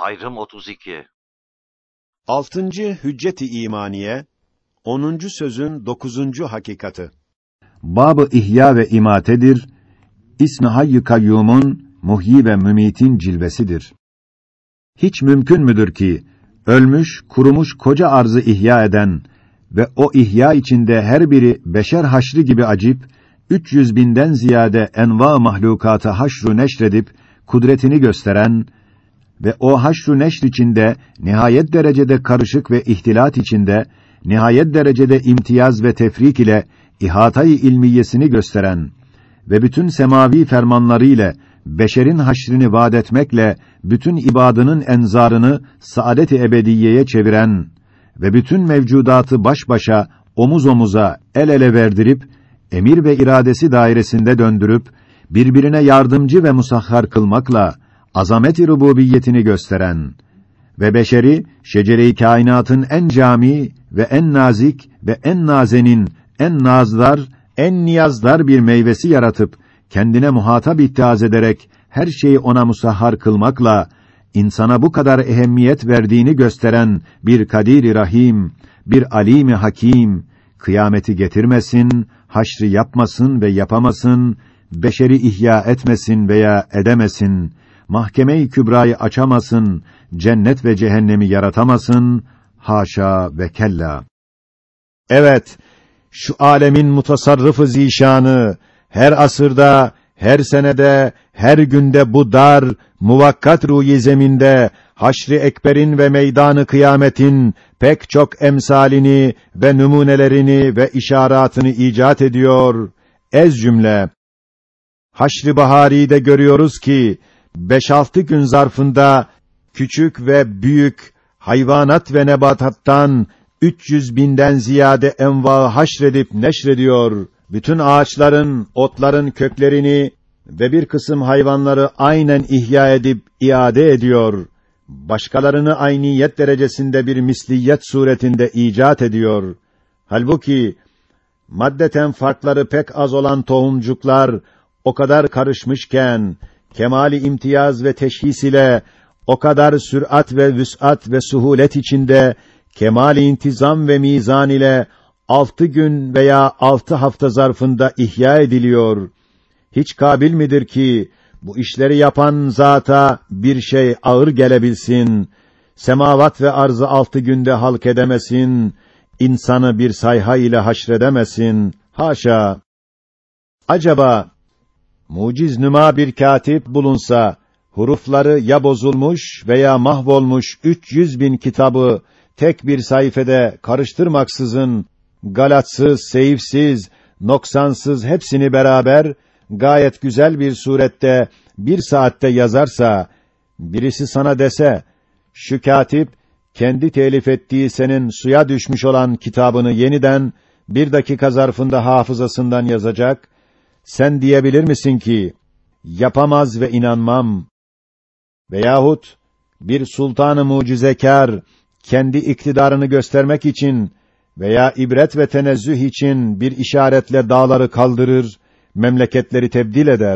Ayrım 32. 6. Hüccet-i İmaniye 10. sözün 9. hakikati. Bab-ı İhya ve İmatedir. İsmi Hayy-i Kayyum'un muhyi ve mümitin cilvesidir. Hiç mümkün müdür ki ölmüş, kurumuş koca arzı ihya eden ve o ihya içinde her biri beşer haşrı gibi acip 300 binden ziyade enva mahlukatı haşru neşredip kudretini gösteren ve o haşru neşr içinde nihayet derecede karışık ve ihtilat içinde nihayet derecede imtiyaz ve tefrik ile ihata-i ilmiyesini gösteren ve bütün semavi fermanları ile beşerin haşrini vaad etmekle bütün ibadının enzarını saadet-i ebediyeye çeviren ve bütün mevcudatı baş başa, omuz omuza, el ele verdirip emir ve iradesi dairesinde döndürüp birbirine yardımcı ve musahhar kılmakla azamet-i rububiyetini gösteren ve beşeri şecere-i kainatın en cami ve en nazik ve en nazenin, en nazdar, en niyazdar bir meyvesi yaratıp kendine muhatap ittihaz ederek her şeyi ona musahhar kılmakla insana bu kadar ehemmiyet verdiğini gösteren bir Kadir-i Rahim, bir Alim-i Hakim kıyameti getirmesin, haşrı yapmasın ve yapamasın, beşeri ihya etmesin veya edemesin, mahkeme-i kübrayı açamasın, cennet ve cehennemi yaratamasın, haşa ve kella. Evet, şu âlemin mutasarrıf-ı zîşanı, her asırda, her senede, her günde bu dar, muvakkat ruh-i zeminde, haşr-ı ekberin ve meydan-ı kıyametin pek çok emsalini ve numunelerini ve işaretini icat ediyor. Ez cümle, haşr-ı bahari'de görüyoruz ki, 5-6 gün zarfında, küçük ve büyük, hayvanat ve nebatattan, 300 binden ziyade enva haşredip neşrediyor. Bütün ağaçların, otların köklerini ve bir kısım hayvanları aynen ihya edip iade ediyor. Başkalarını ayniyet derecesinde bir misliyet suretinde icat ediyor. Halbuki maddeten farkları pek az olan tohumcuklar o kadar karışmışken kemali imtiyaz ve teşhis ile o kadar sürat ve vüs'at ve suhulet içinde kemali intizam ve mizan ile 6 gün veya 6 hafta zarfında ihya ediliyor. Hiç kabil midir ki bu işleri yapan zata bir şey ağır gelebilsin, semavat ve arzı 6 günde halk edemesin, insanı bir sayha ile haşredemesin, haşa! Acaba muciz nüma bir katip bulunsa, hurufları ya bozulmuş veya mahvolmuş 300 bin kitabı tek bir sayfede karıştırmaksızın, galatsız, seyifsiz, noksansız hepsini beraber, gayet güzel bir surette, 1 saatte yazarsa, birisi sana dese, şu katip, kendi telif ettiği senin suya düşmüş olan kitabını yeniden, 1 dakika zarfında hafızasından yazacak, sen diyebilir misin ki, yapamaz ve inanmam? Veyahut, bir sultan-ı mucizekâr, kendi iktidarını göstermek için veya ibret ve tenezzüh için bir işaretle dağları kaldırır, memleketleri tebdil eder.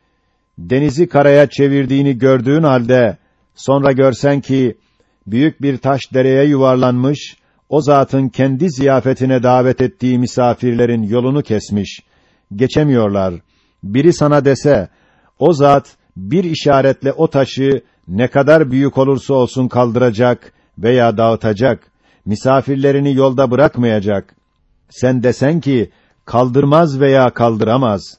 Denizi karaya çevirdiğini gördüğün halde, sonra görsen ki, büyük bir taş dereye yuvarlanmış, o zatın kendi ziyafetine davet ettiği misafirlerin yolunu kesmiş, geçemiyorlar. Biri sana dese, o zat, bir işaretle o taşı, ne kadar büyük olursa olsun kaldıracak veya dağıtacak, misafirlerini yolda bırakmayacak. Sen desen ki, kaldırmaz veya kaldıramaz.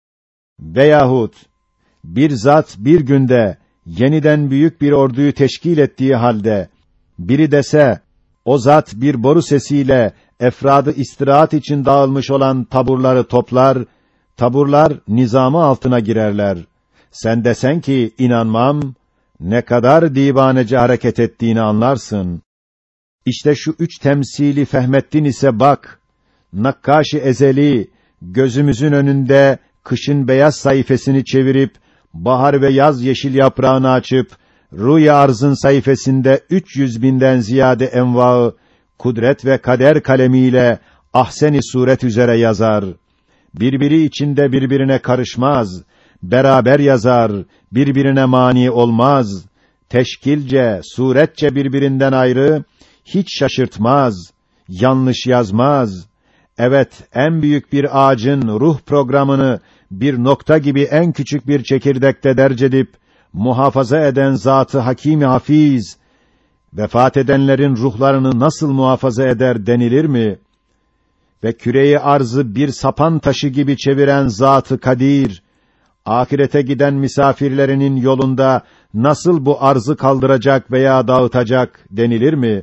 Veyahut, bir zat bir günde, yeniden büyük bir orduyu teşkil ettiği halde, biri dese, o zat bir boru sesiyle, efradı istirahat için dağılmış olan taburları toplar, taburlar nizamı altına girerler. Sen desen ki, inanmam, ne kadar divanece hareket ettiğini anlarsın. İşte şu 3 temsili fehmettin ise bak, nakkaş-ı ezeli, gözümüzün önünde, kışın beyaz sayfasını çevirip, bahar ve yaz yeşil yaprağını açıp, rüy-i arzın sayfasında 300 binden ziyade envaı, kudret ve kader kalemiyle, ahsen-i suret üzere yazar. Birbiri içinde birbirine karışmaz, beraber yazar, birbirine mani olmaz, teşkilce, suretçe birbirinden ayrı, hiç şaşırtmaz, yanlış yazmaz. Evet, en büyük bir ağacın ruh programını bir nokta gibi en küçük bir çekirdekte derc edip muhafaza eden Zat-ı Hakîm-i Hafîz, vefat edenlerin ruhlarını nasıl muhafaza eder denilir mi? Ve küreyi arzı bir sapan taşı gibi çeviren Zat-ı Kadir, ahirete giden misafirlerinin yolunda nasıl bu arzı kaldıracak veya dağıtacak denilir mi?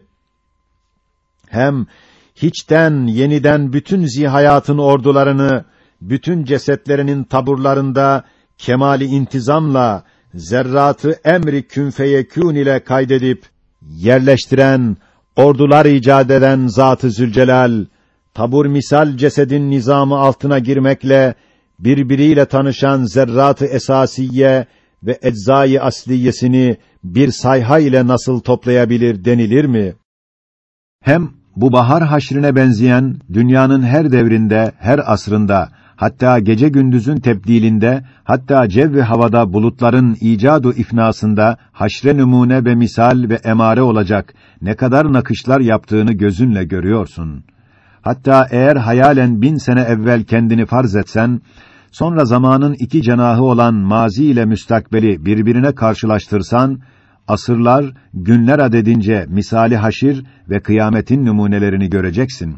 Hem hiçten yeniden bütün zihayatın ordularını, bütün cesetlerinin taburlarında kemali intizamla zerratı emri kün feyekûn ile kaydedip yerleştiren, ordular icat eden Zat-ı Zülcelal, tabur misal cesedin nizamı altına girmekle birbiriyle tanışan zerrat-ı esasiye ve eczai asliyesini bir sayha ile nasıl toplayabilir denilir mi? Hem bu bahar haşrine benzeyen dünyanın her devrinde, her asrında, hatta gece gündüzün tebdilinde, hatta cev-i havada bulutların icadu ifnasında haşre numune ve misal ve emare olacak ne kadar nakışlar yaptığını gözünle görüyorsun. Hatta eğer hayalen 1000 sene evvel kendini farz etsen, sonra zamanın iki cenahı olan mazi ile müstakbeli birbirine karşılaştırsan, asırlar, günler adedince misali haşir ve kıyametin numunelerini göreceksin.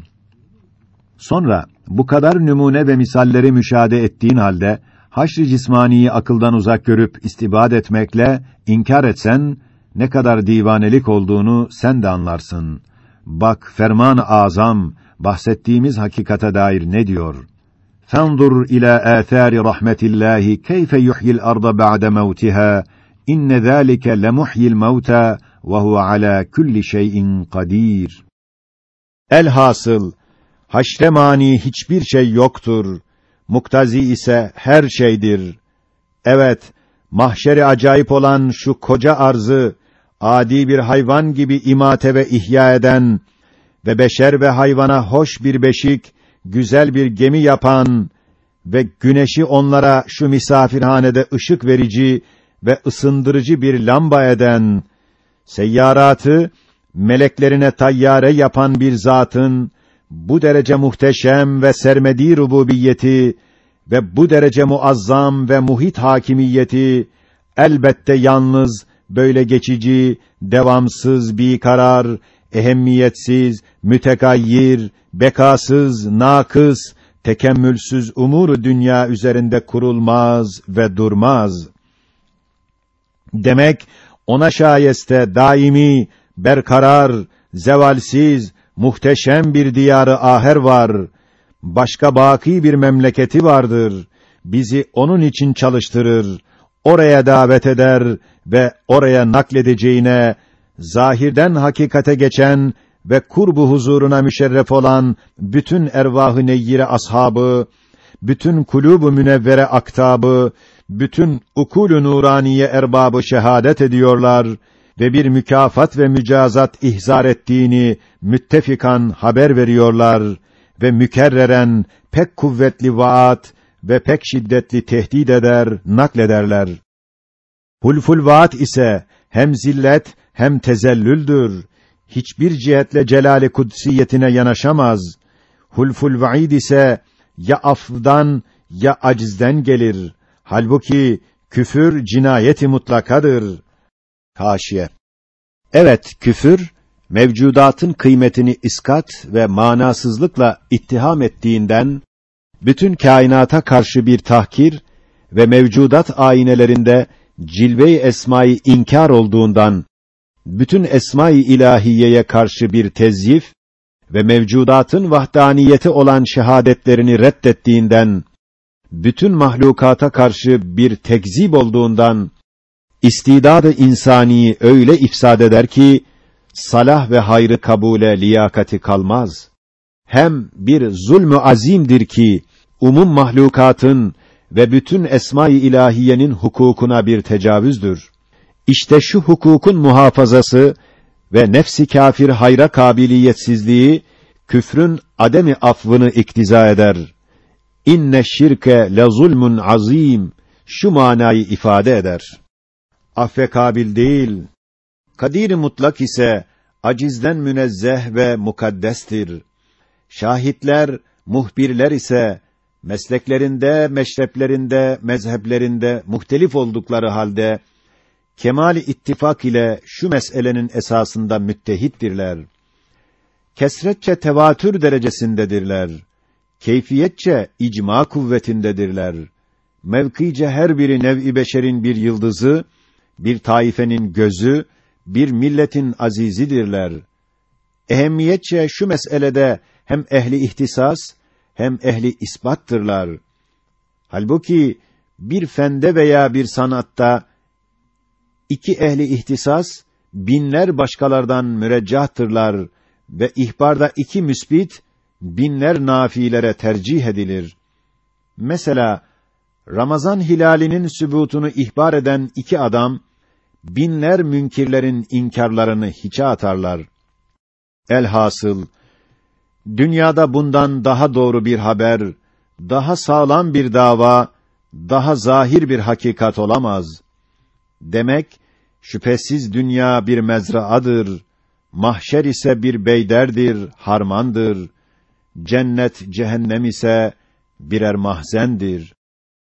Sonra bu kadar numune ve misalleri müşahede ettiğin halde haşr-ı cismaniyi akıldan uzak görüp istibad etmekle inkar etsen ne kadar divanelik olduğunu sen de anlarsın. Bak ferman-ı azam bahsettiğimiz hakikate dair ne diyor? Fendur ila âthâri rahmetillahi keyfe yuhyil arda ba'de mevtiha inne zâlike lemuhyil mevta ve huve alâ kulli şeyin kadîr. Elhasıl haşre mani hiçbir şey yoktur. Muktazi ise her şeydir. Evet, mahşeri acayip olan şu koca arzı adi bir hayvan gibi imate ve ihya eden ve beşer ve hayvana hoş bir beşik, güzel bir gemi yapan ve güneşi onlara şu misafirhanede ışık verici ve ısındırıcı bir lamba eden, seyyaratı meleklerine tayyare yapan bir zatın bu derece muhteşem ve sermedi rububiyeti ve bu derece muazzam ve muhit hakimiyeti elbette yalnız böyle geçici, devamsız bir karar, ehemmiyetsiz, mütegayyir, bekasız, nakıs, tekemmülsüz umuru dünya üzerinde kurulmaz ve durmaz. Demek ona şayeste daimi, berkarar, zevalsiz, muhteşem bir diyarı aher var. Başka baki bir memleketi vardır. Bizi onun için çalıştırır. Oraya davet eder ve oraya nakledeceğine zahirden hakikate geçen ve kurbu huzuruna müşerref olan bütün ervah-ı neyyire ashabı, bütün kulûb-u münevvere aktabı, bütün ukûl-u nuraniye erbabı şehadet ediyorlar ve bir mükafat ve mücazat ihzar ettiğini müttefikan haber veriyorlar ve mükerreren pek kuvvetli vaat ve pek şiddetli tehdit eder, naklederler. Hulful vaat ise hem zillet hem tezellüldür. Hiçbir cihetle celal-i kudsiyetine yanaşamaz. Hulful vaid ise ya afdan ya acizden gelir. Halbuki küfür cinayeti mutlakadır. Haşiye. Evet, küfür mevcudatın kıymetini iskat ve manasızlıkla ittiham ettiğinden, bütün kainata karşı bir tahkir ve mevcudat aynelerinde cilve-i esma-i inkar olduğundan, bütün esma-i ilahiyeye karşı bir tezyif ve mevcudatın vahdaniyeti olan şehadetlerini reddettiğinden, bütün mahlukata karşı bir tekzip olduğundan, istidad-ı insaniyi öyle ifsad eder ki, salah ve hayrı kabule liyakati kalmaz. Hem bir zulmü azimdir ki, umum mahlukatın ve bütün esma-i ilahiyenin hukukuna bir tecavüzdür. İşte şu hukukun muhafazası ve nefsi kâfir hayra kabiliyetsizliği, küfrün ademi affını iktiza eder. İnne şirke le zulmun azim, şu manayı ifade eder. Affe kabil değil, Kadir-i mutlak ise acizden münezzeh ve mukaddestir. Şahitler, muhbirler ise mesleklerinde, meşreplerinde, mezheplerinde muhtelif oldukları halde kemal-i ittifak ile şu meselenin esasında müttehittirler. Kesretçe tevatür derecesindedirler. Keyfiyetçe icma kuvvetindedirler. Mevkice her biri nev-i beşerin bir yıldızı, bir taifenin gözü, bir milletin azizidirler. Ehemmiyetçe şu meselede hem ehli ihtisas hem ehli isbattırlar. Halbuki bir fende veya bir sanatta iki ehli ihtisas binler başkalardan müreccahtırlar ve ihbarda iki müsbit binler nafilere tercih edilir. Mesela Ramazan hilalinin sübutunu ihbar eden iki adam binler münkirlerin inkarlarını hiçe atarlar. Elhasıl dünyada bundan daha doğru bir haber, daha sağlam bir dava, daha zahir bir hakikat olamaz. Demek şüphesiz dünya bir mezraadır, mahşer ise bir beyderdir, harmandır. Cennet, cehennem ise birer mahzendir.